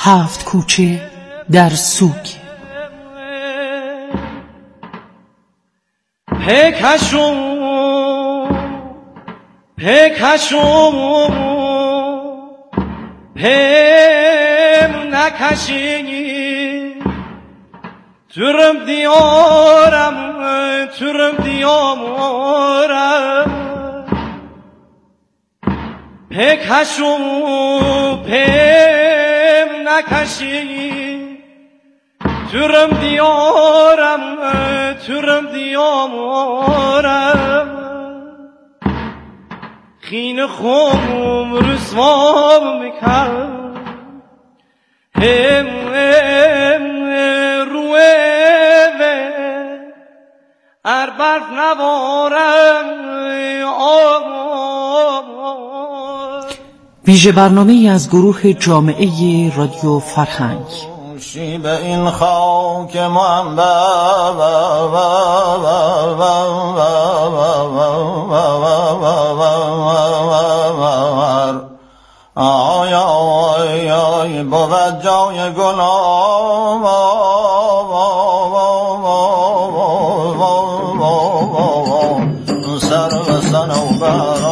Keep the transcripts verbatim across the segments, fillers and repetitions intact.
هفت کوچه در سوگ. پیکشون پیکشون پیم نکشی ترم دیارم ترم دیارم پیکشون پیم نکشی ترم دیارم ترم دیارم خین خوم رسوا میکرد هم هم روی ار برف نبارم ویژه برنامه‌ای از گروه جامعه رادیو فرهنگ. به این خاک منبر آی آی آی بود جای گناه سر و صنوبر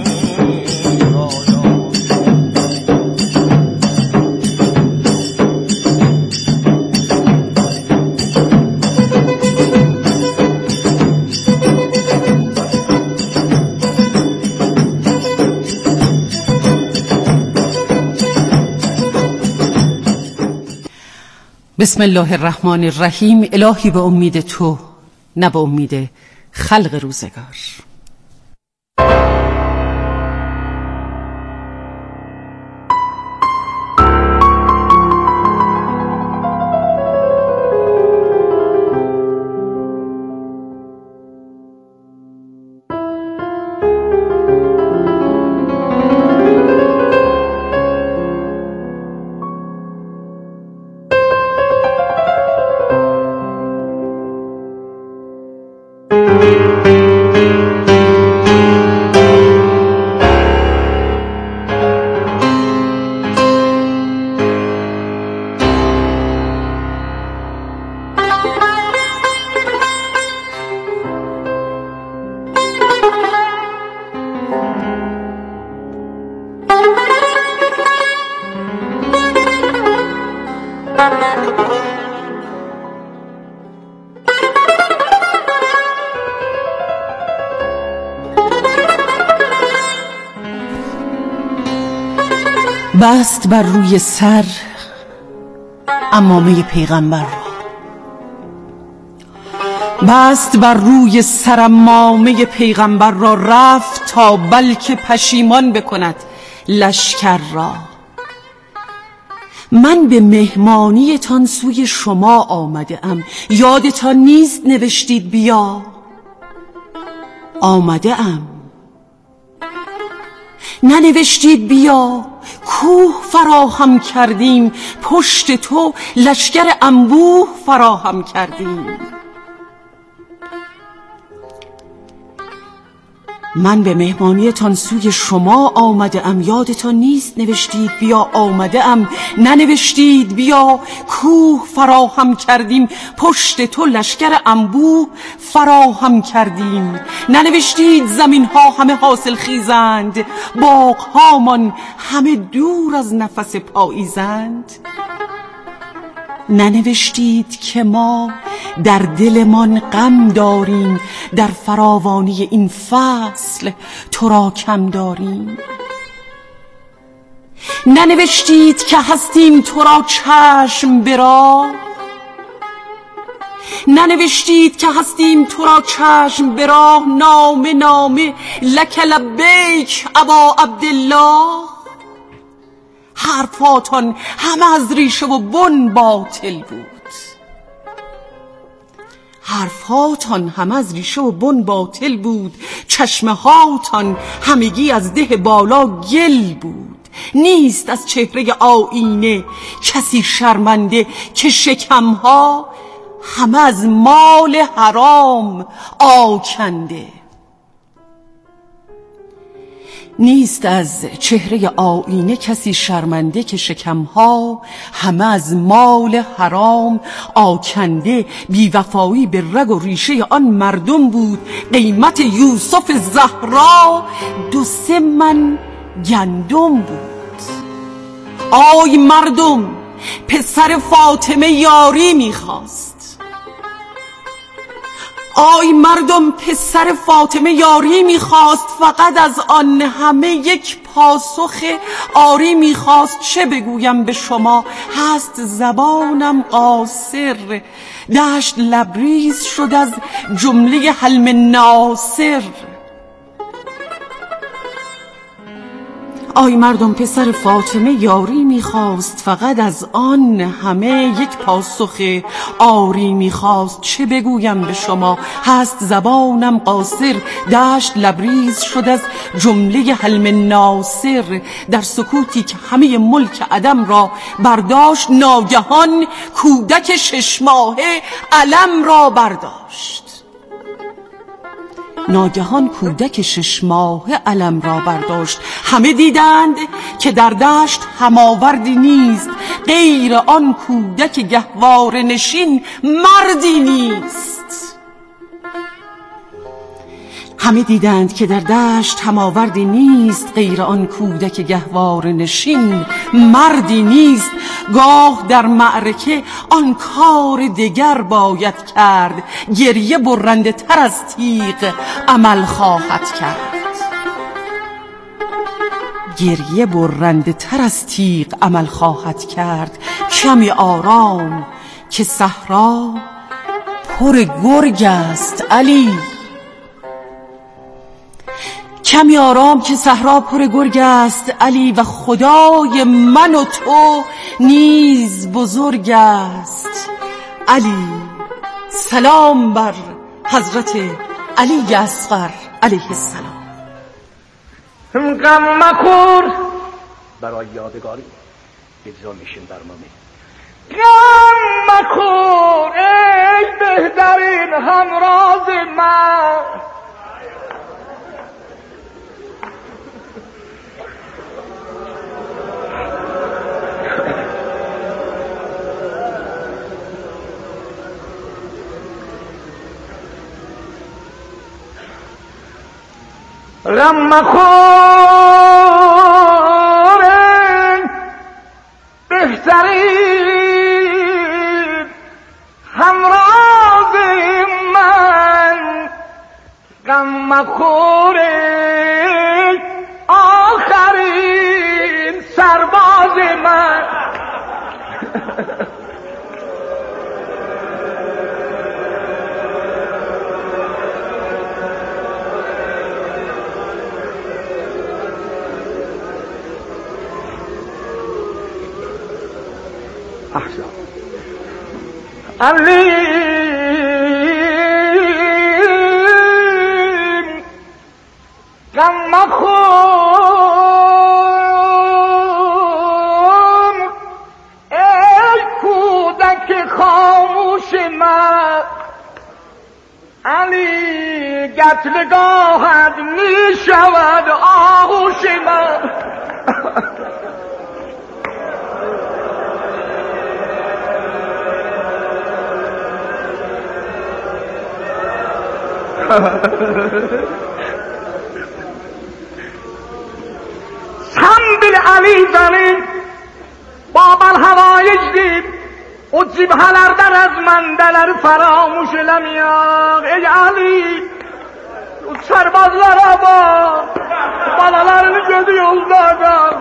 بسم الله الرحمن الرحیم. الهی به امید تو، نه به امید خلق روزگار. بست بر روی سر عمامه پیغمبر را، بست بر روی سر عمامه پیغمبر را، رفت تا بلکه پشیمان بکند لشکر را. من به مهمانی تان سوی شما آمده ام، یادتان نیست نوشتید بیا؟ آمده ام. ننوشتید بیا؟ کوه فراهم کردیم، پشت تو لشکر انبوه فراهم کردیم. من به مهمانی تان سوی شما آمده ام، یادتان نیست نوشتید بیا؟ آمده ام. ننوشتید بیا؟ کوه فراهم کردیم، پشت تو لشکر انبوه فراهم کردیم. ننوشتید زمین ها همه حاصل خیزند، باغ هامان همه دور از نفس پاییزند. ننوشتید که ما در دلمان غم داریم، در فراوانی این فصل تو را کم داریم. ننوشتید که هستیم تو را چشم براه، ننوشتید که هستیم تو را چشم براه. نامه نامه لک لبیک ابا عبدالله، حرفاتان همه از ریشه و بن باطل بود. حرفاتان همه از ریشه و بن باطل بود، چشمه هاتان همگی از ده بالا گل بود. نیست از چهره آینه کسی شرمنده، که شکمها همه از مال حرام آکنده. نیست از چهره آینه کسی شرمنده که شکمها همه از مال حرام آکنده. بیوفایی به رگ و ریشه آن مردم بود. قیمت یوسف زهرا دو سه من گندم بود. آی مردم، پسر فاطمه یاری میخواست. آی مردم، پسر فاطمه یاری میخواست. فقط از آن همه یک پاسخ آری میخواست. چه بگویم به شما، هست زبانم قاصر. دشت لبریز شد از جمله حلم ناصر. آی مردم، پسر فاطمه یاری میخواست. فقط از آن همه یک پاسخ آری میخواست. چه بگویم به شما، هست زبانم قاصر. دشت لبریز شد از جمله حلم ناصر. در سکوتی که همه ملک عدم را برداشت، ناگهان کودک شش ماهه علم را برداشت. ناگهان کودک شش ماهه علم را برداشت. همه دیدند که در دشت هماوردی نیست غیر آن کودک گهواره نشین مردی نیست. همه دیدند که در دشت هماوردی نیست غیر آن کودک گهواره نشین مردی نیست. گاه در معرکه آن کار دگر باید کرد. گریه برنده تر از تیغ عمل خواهد کرد. گریه برنده تر از تیغ عمل خواهد کرد. کمی آرام که صحرا پر گرگ است علی. کمی آرام که صحرا پر گرگ است علی. و خدای من و تو نیز بزرگ است علی. سلام بر حضرت علی اصغر علیه السلام. غم مخور برای یادگاری اجرا میشین برنامه. غم مخور ای بهترین همراز من. غم مخور بهترین همراز من. غم مخور آخرین سرباز من. احسن علی غم مخور ای کودک خاموش من. علی قتلگاهت می شود آغوش من. سنبیل علی زمین بابل هوایج diyip o cibhalerden az mendeler feramuş elemiyor. Ey Ali, o serbazlara bak, balalarını gözü yolda da.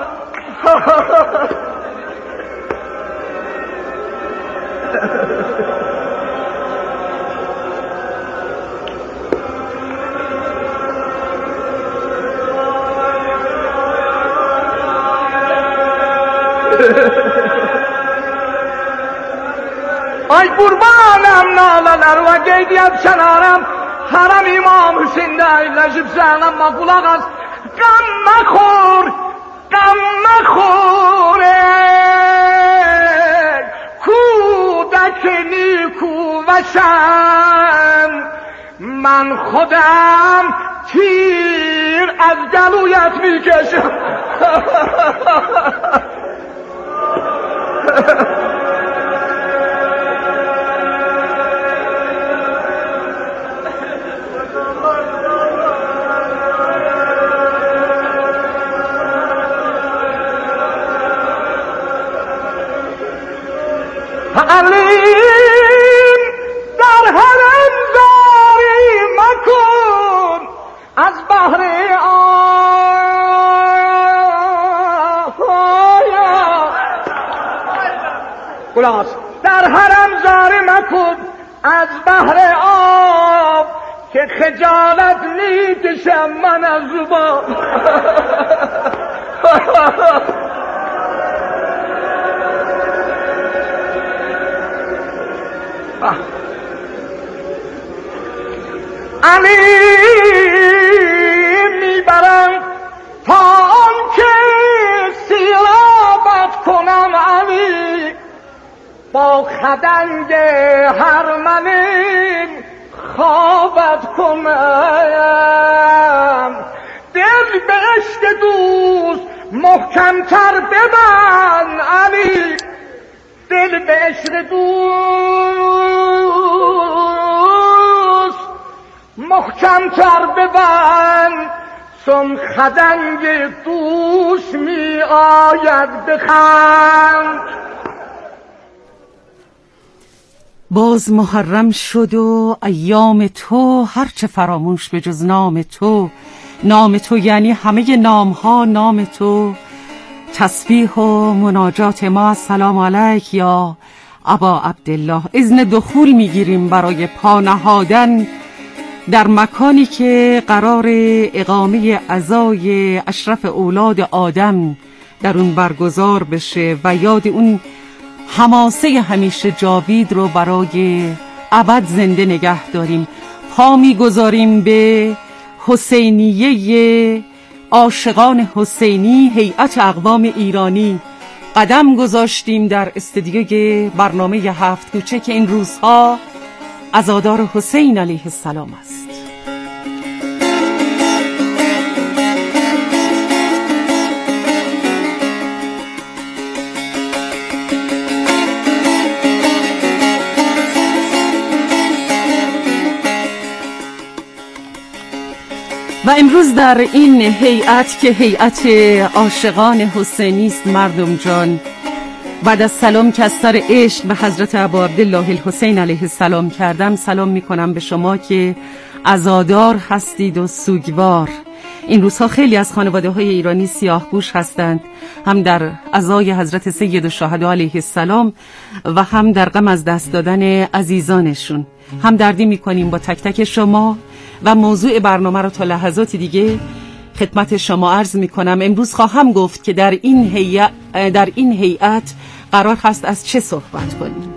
Ay kurbanım nalalar ve geydiyem şenarım. Haram İmam Hüseyin'de eyleşip selamma kulak az. Gamma khur, gamma khur ey kudak niku vasham. من خودم تی شیر از گلویت میکشم. علیم در حرم زاری مکن از بحر آیا خلاص در حرم زاری مکن از بحر آب که خجالت میکشم من از زبان. علی میبرم تا آن که سیرابت کنم علی با خدنگ هرمنین خوابت کنم. دل به عشق دوست محکمتر ببند علی، دل به عشق دوست محکمتر ببند چون خدنگ دوست می آید بخند. باز محرم شد و ایام تو هرچه فراموش به جز نام تو. نام تو یعنی همه نام ها نام تو. تسبیح و مناجات ما سلام علیک یا ابا عبدالله. اذن دخول میگیریم برای پا نهادن در مکانی که قرار اقامه عزای اشرف اولاد آدم در اون برگزار بشه و یاد اون حماسه همیشه جاوید رو برای ابد زنده نگه داریم. پا میگذاریم به حسینیه عاشقان حسینی، هیئت اقوام ایرانی. قدم گذاشتیم در استودیوی برنامه هفت کوچه که این روزها عزادار حسین علیه السلام است. و امروز در این هیئت که هیئت عاشقان حسینی است مردم جان، بعد از سلام که از سر عشق به حضرت ابا عبدالله الحسین علیه السلام کردم، سلام میکنم به شما که عزادار هستید و سوگوار. این روزها خیلی از خانواده های ایرانی سیاه‌پوش هستند، هم در عزای حضرت سید الشهدا علیه السلام و هم در غم از دست دادن عزیزانشون. هم دردی میکنیم با تک تک شما و موضوع برنامه رو تا لحظات دیگه خدمت شما عرض میکنم. امروز خواهم گفت که در این هیئت در این هیئت قرار هست از چه صحبت کنیم.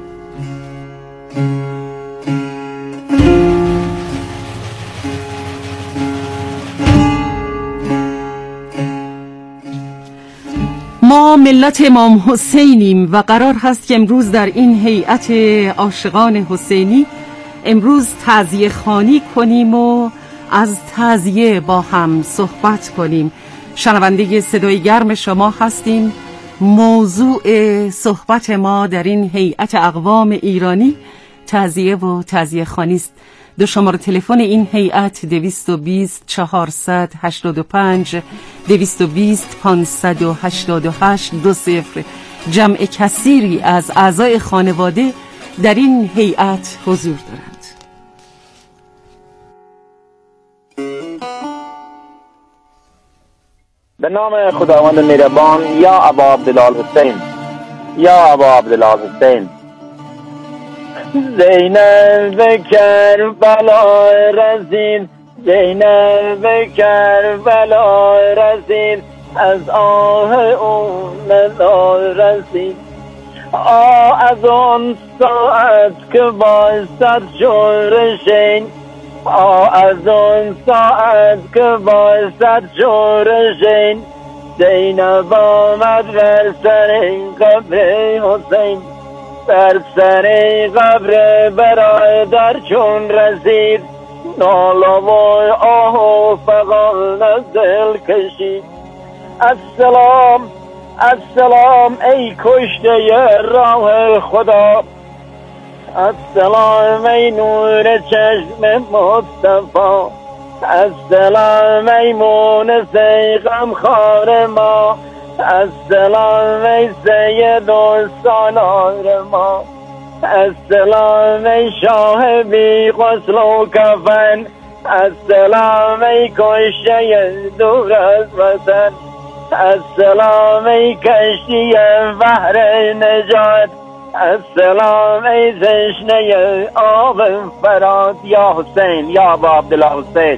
ما ملت امام حسینیم و قرار هست که امروز در این هیئت عاشقان حسینی امروز تعزیه خوانی کنیم و از تعزیه با هم صحبت کنیم. شنونده صدای گرم شما هستیم. موضوع صحبت ما در این هیئت اقوام ایرانی تعزیه و تعزیه خوانی است. دو شماره تلفن این هیئت دویست و بیست چهارصد هشتاد و پنج دویست و بیست پانصد و هشتاد و هشت دو صفر. جمع کثیری از اعضای خانواده در این هیئت حضور دارند. به نام خداوند مهربان. یا ابا عبدالله حسین، یا ابا عبدالله حسین. زینب کربلا رسید، زینب کربلا رسید، از آه اون ندا رسید. آه از اون ساعت که بایستد شورشین، آه از اون ساعت که بایستد شورشین. زینب آمد بر سر قبر حسین، بر سر قبر برادر چون رسید. نالوای آه و فغان دل کشید. السلام السلام ای کشته راه خدا، السلام ای نور چشم مصطفی، السلام ای مونس ای غمخوار ما، السلام ای سید و سالار ما، السلام ای شاه بی غسل و کفن، السلام ای کشته دور از وطن، السلام ای کشتی بحر نجات، السلام ای تشنه آب فرات. یا حسین، یا ابا عبدالله حسین.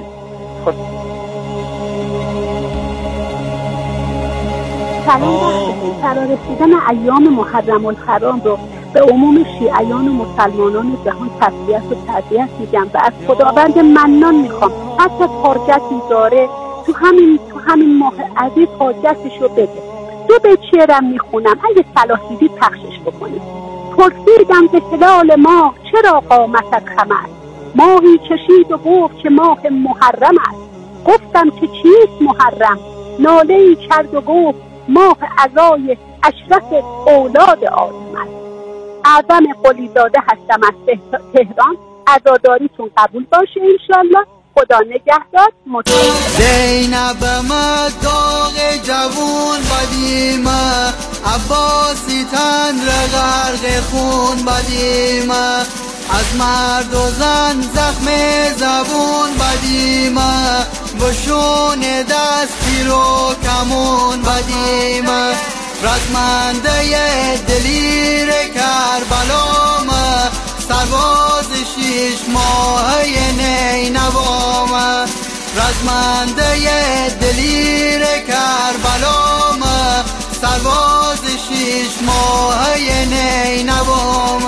سلام بر فرارسیدن ایام محرم الحرام رو به عموم شیعیان و مسلمانان جهان تسلیت و تعزیت میگم و از خداوند منان میخوام حتی حاجتی داره تو همین تو همین ماه عزیز حاجتش رو بده. دو بیت شعرم میخونم، اگه صلاح دیدی پخشش بکنید. پرسیدم به هلال ماه چرا قامتت خم است، ماهی چشید و گفت که ماه محرم است. گفتم که چیست محرم، ناله‌ای کرد و گفت ماه عزای اشرف اولاد آدم است. اعظم قلیزاده هستم از تهران، عزاداریتون قبول باشه انشالله. خدا نگهدار. زینب ما داغ جوون بدیم، عباسی تن را غرق خون بدیم، از مرد و زن زخم زبون بدیم، بشون دستی رو کمون بدیم، رزمنده دلیر کربلام، سرباز شیش ماه نینوام، رزمنده دلیر کربلام، سرباز شیش ماه نینوام.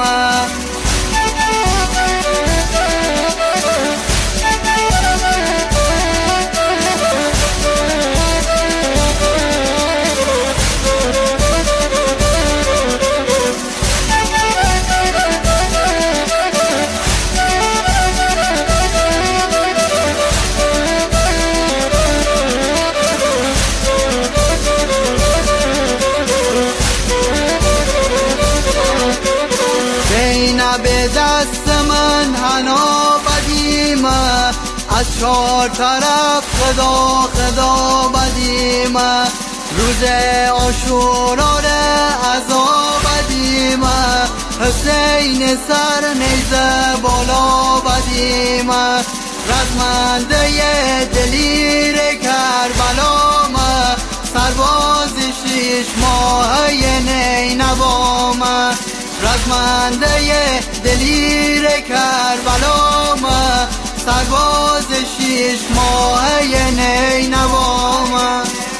به دست من حنا بدیم، از چهار طرف خدا خدا بدیم، روز عاشورا عذاب بدیم، حسین سر نیزه بالا بدیم، رزمنده دلیر کربلام، سرباز شیش ماه نینوام، رزمنده دلیر کربلام، سرباز شیش ماه نینوام.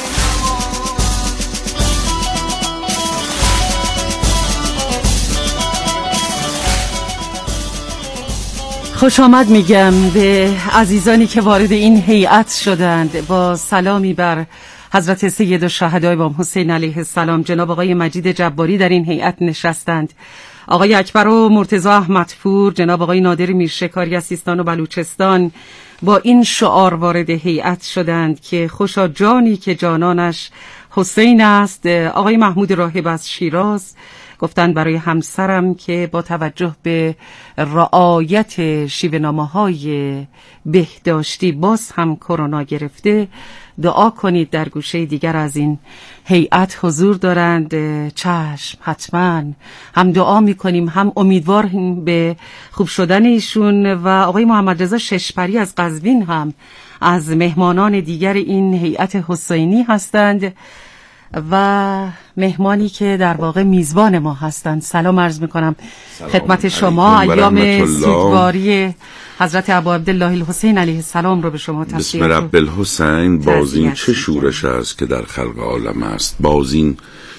خوش آمد میگم به عزیزانی که وارد این هیئت شدند. با سلامی بر حضرت سید الشهداء امام حسین علیه السلام، جناب آقای مجید جباری در این هیئت نشستند، آقای اکبر و مرتضی احمدپور، جناب آقای نادر میرشکاری از سیستان و بلوچستان با این شعار وارد هیئت شدند که خوشا جانی که جانانش حسین است. آقای محمود راهب از شیراز گفتند برای همسرم که با توجه به رعایت شیوه‌نامه‌های بهداشتی باز هم کرونا گرفته، دعا کنید. در گوشه دیگر از این هیئت حضور دارند. چشم، حتما هم دعا میکنیم هم امیدواریم به خوب شدن ایشون. و آقای محمد رضا ششپری از قزوین هم از مهمانان دیگر این هیئت حسینی هستند و مهمانی که در واقع میزبان ما هستند. سلام عرض میکنم خدمت شما. ایام سوگواری حضرت ابا عبدالله الحسین علیه السلام رو به شما تسلیت. بسم رب الحسین. بازین چه شورش است که در خلق عالم است، بازین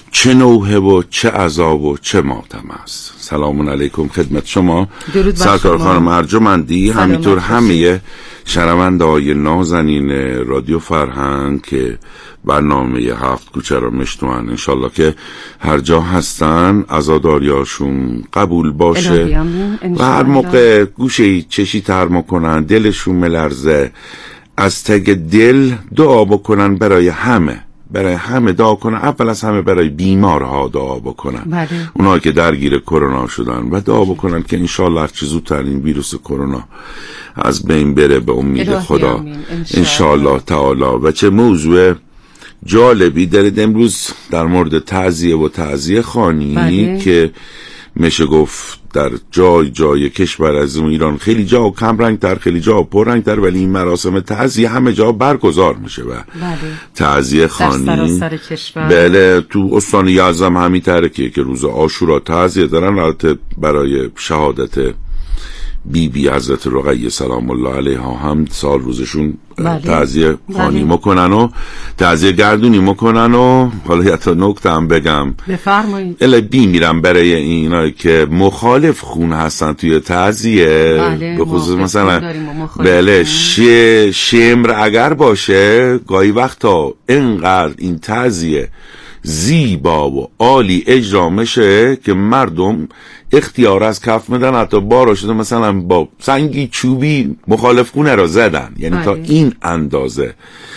چه نوحه و چه عذاب و چه ماتم است. سلام علیکم خدمت شما سرکار خانم ارجمندی، همینطور همه شنونده‌های نازنین رادیو فرهنگ که برنامه هفت کوچه را میشنون. انشالله که هر جا هستن عزاداریاشون قبول باشه و هر موقع گوشه چشی ترما کنن، دلشون ملرزه، از تگ دل دعا بکنن برای همه، برای همه دعا کنن. اول از همه برای بیمارها دعا بکنن، بله. اونایی که درگیر کرونا شدن و دعا بکنن که انشالله هر چه زودتر این ویروس کرونا از بین بره به امید خدا انشالله تعالی. و چه موضوع جالبی دارید امروز در مورد تعزیه و تعزیه خوانی، بله. که میشه گفت در جای جای کشور از ایران خیلی جا کم رنگ تر، خیلی جا پر رنگ تر، ولی این مراسم تعزیه همه جا برگزار میشه و تعزیه خوانی در سراسر کشور. بله، تو استان یزد همین طره که که روز عاشورا تعزیه دارن، البته برای شهادت بی بی حضرت رقیه سلام الله علیها هم سال روزشون تعزیه خوانی میکنن و تعزیه گردونی میکنن. و حالا یه تا نکته هم بگم، بفرمایید. الا بی میرم برای اینا که مخالف خون هستن توی تعزیه، به خصوص مثلا بله ش... شمر اگر باشه گاهی وقتا اینقدر این تعزیه زیبا و عالی اجرا میشه که مردم اختیار از کف میدن، حتی بارا شده مثلا با سنگی چوبی مخالف خونه را زدن، یعنی تا این اندازه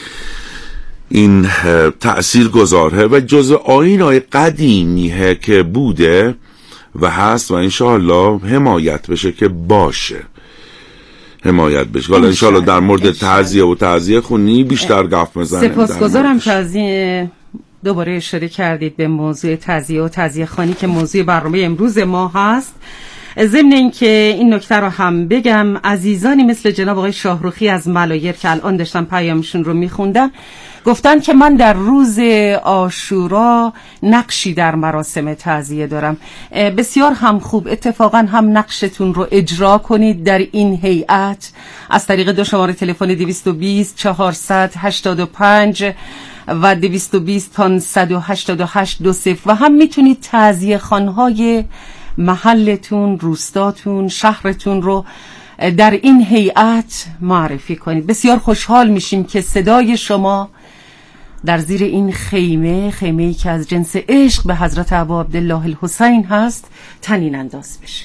این تأثیر گذاره و جزء آیین‌های قدیمیه که بوده و هست و انشاءالله حمایت بشه که باشه، حمایت بشه. حالا انشاءالله در مورد تعزیه و تعزیه خونی بیشتر گفت میزنیم. سپاسگزارم که از این دوباره اشاره کردید به موضوع تعزیه و تعزیه خوانی که موضوع برنامه امروز ما هست. ضمن این که این نکته رو هم بگم، عزیزانی مثل جناب آقای شاهروخی از ملایر که الان داشتم پیامشون رو میخوندم، گفتن که من در روز عاشورا نقشی در مراسم تعزیه دارم. بسیار هم خوب، اتفاقا هم نقشتون رو اجرا کنید در این هیئت از طریق دو شماره تلفن دویست و بیست چهارصد هشتاد و پنج و دویست و بیست پانصد و هشتاد و هشت دو صفر و هم میتونید تعزیه خوانهای محلتون، روستاتون، شهرتون رو در این هیئت معرفی کنید. بسیار خوشحال میشیم که صدای شما در زیر این خیمه، خیمه‌ای که از جنس عشق به حضرت ابا عبدالله الحسین هست، طنین انداز بشه.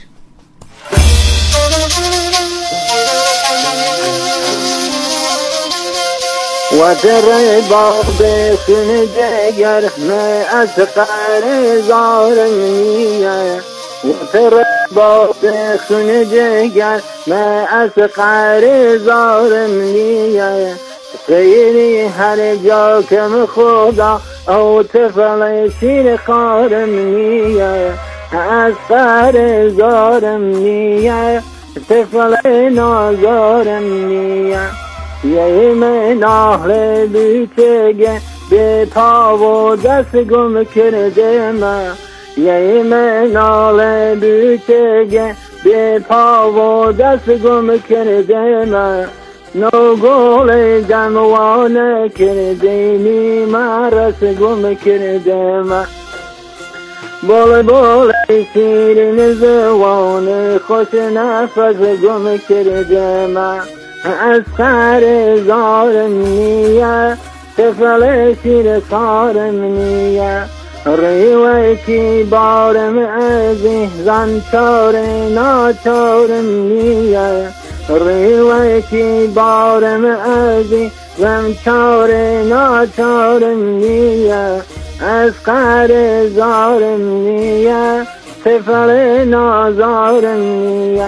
و در باغ بخون دگر نه از قره زارمیه، و در باغ بخون دگر نه از قره زارمیه، خیلی هر جا کم خدا او طفل شیر خارمیه، از قره زارمیه طفل نازارمیه، یه من آهل بیتگه به پا و دست گم کرده من، یه من آهل بیتگه به پا و دست گم کرده من، نو گل جموانه کرده نی مرس گم کرده من، بول بول شیرین زوانه خوش نفس گم کرده من، از خر زارم نیه طفل شیر کارم نیه، ریویتی بارم ازی زن چار ناچارم نیه، ریویتی بارم ازی زن چار ناچارم نیه، از خر زارم نیه طفل نازارم نیه.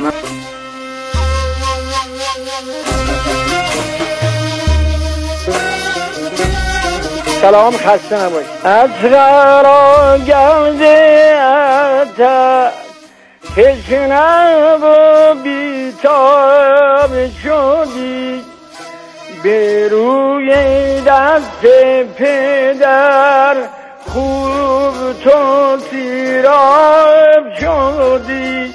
سلام، خسته نباش. از غرا گوزه تشنه و بیتاب شدی، به روی دست پدر خوب تو تیراب شدی،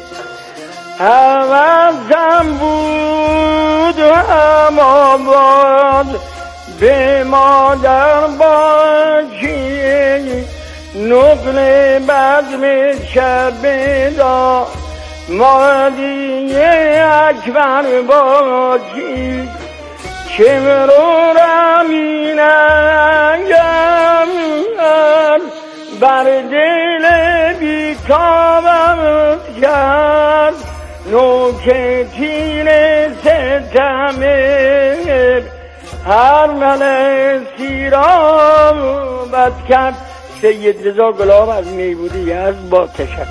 همزم بود هم آباد به مادر باشی، نقل بزم شبدا مادی اکبر باکی که مرورم این انگم بر دل بیتابم کرد نوک تیر ستمه هر مل سیرام بد کرد. سید رضا گلاب از میبودی یزد با تشکر.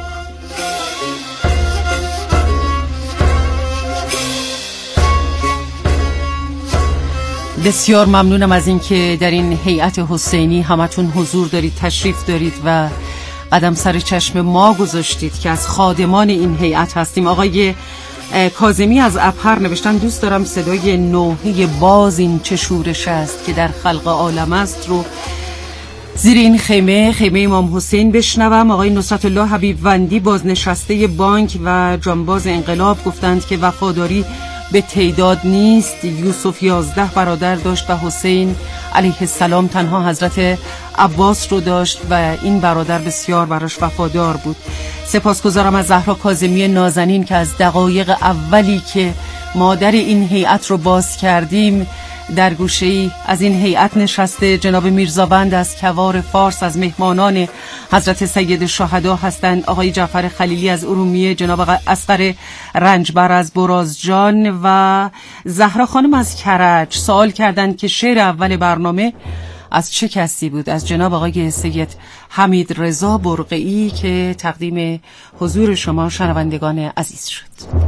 بسیار ممنونم از اینکه در این هیئت حسینی همتون حضور دارید، تشریف دارید و قدم سر چشم ما گذاشتید که از خادمان این هیئت هستیم. آقای کاظمی از ابهر نوشتن دوست دارم صدای نوحه باز این چه شورش است که در خلق عالم است رو زیر این خیمه خیمه امام حسین بشنوم. آقای نصرت الله حبیب وندی بازنشسته بانک و جانباز انقلاب گفتند که وفاداری به تعداد نیست. یوسف یازده برادر داشت و حسین علیه السلام تنها حضرت عباس رو داشت و این برادر بسیار براش وفادار بود. سپاسگزارم از زهرا کاظمی نازنین که از دقایق اولی که ما در این هیئت رو باز کردیم در گوشه‌ای از این هیئت نشسته. جناب میرزاوند از کوار فارس از مهمانان حضرت سید الشهدا هستند. آقای جعفر خلیلی از ارومیه، جناب اصغر رنجبر از برازجان و زهرا خانم از کرج سوال کردند که شعر اول برنامه از چه کسی بود؟ از جناب آقای سید حمید رضا برقعی که تقدیم حضور شما شنوندگان عزیز شد.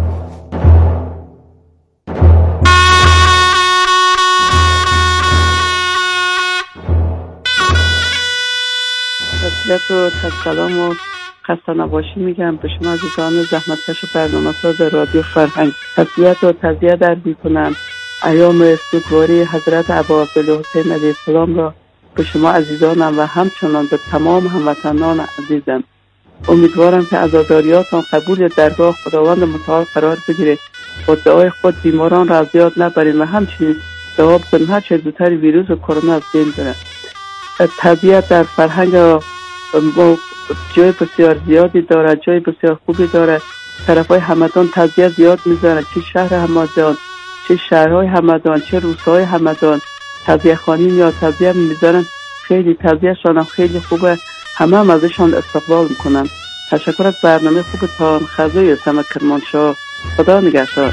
تسلیت و سلام و خسته نباشی میگم به شما عزیزان زحمتکش برنامه ساز رادیو فرهنگ. تسلیت و تعزیت در میکنم ایام سوگواری حضرت ابا عبدالحسین علیه السلام را به شما عزیزانم و همچنان به تمام هموطنان عزیزم. امیدوارم که عزاداریاتان قبول درگاه خداوند متعال قرار بگیره. با دعای خود بیماران را از یاد نبرید و همچنین دعا بکنید هر چه زودتر ویروس و کرونا از بین بره. طبیعت در فرهنگ جای بسیار زیادی داره، جای بسیار خوبی داره. طرفای همدان طبیعت زیاد میذاره، چه شهر همدان، چه شهرهای همدان، چه روستاهای همدان طبیعت خانی یا طبیعت میذارن. خیلی طبیعتشان هم خیلی خوبه، همه هم ازشان استقبال میکنن. تشکر از برنامه خوبتان. خزای سمت کرمانشاه. خدا نگهدار.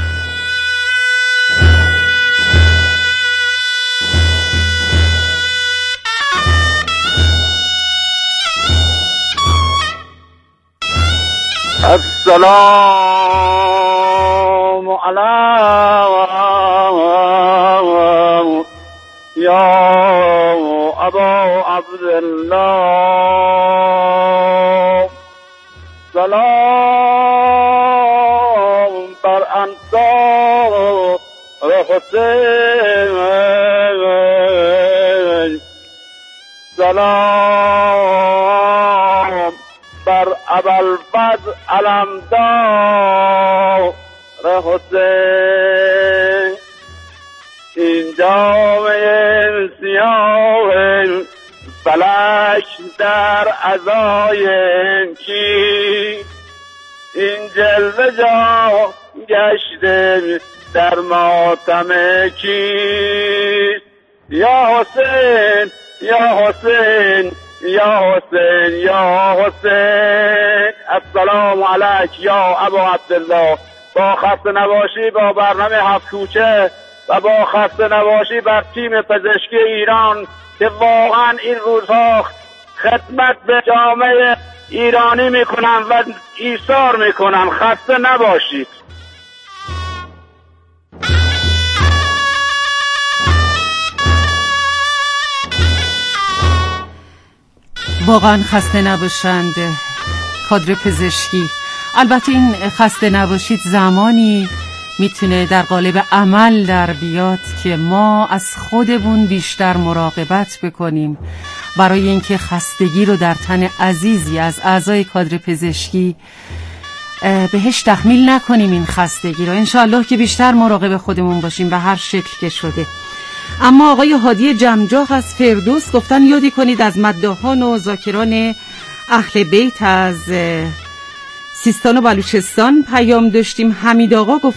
السلام علیکم یا ابا عبدالله. سلام بر انصار حسین. سلام بر ابوالفضل علمدار حسین. این جامعه سیاه فلک در عزای کی، این جلوه جا گشته در ماتم کی. یا حسین یا حسین یا حسین یا حسین. السلام علیک یا ابا عبدالله. با خسته نباشی با برنامه هفت کوچه و با خسته نباشی بر تیم پزشکی ایران که واقعا این روزها خدمت به جامعه ایرانی میکنن و ایثار میکنن. خسته نباشید. واقعا خسته نباشند کادر پزشکی. البته این خسته نباشید زمانی میتونه در قالب عمل در بیاد که ما از خودمون بیشتر مراقبت بکنیم برای اینکه خستگی رو در تن عزیزی از اعضای کادر پزشکی بهش تحمیل نکنیم. این خستگی رو انشاءالله که بیشتر مراقب خودمون باشیم به هر شکل که شده. اما آقای هادی جمجاخ از فردوس گفتن یادی کنید از مداحان و ذاکران اهل بیت از سیستان و بلوچستان پیام داشتیم. حمید آقا گفت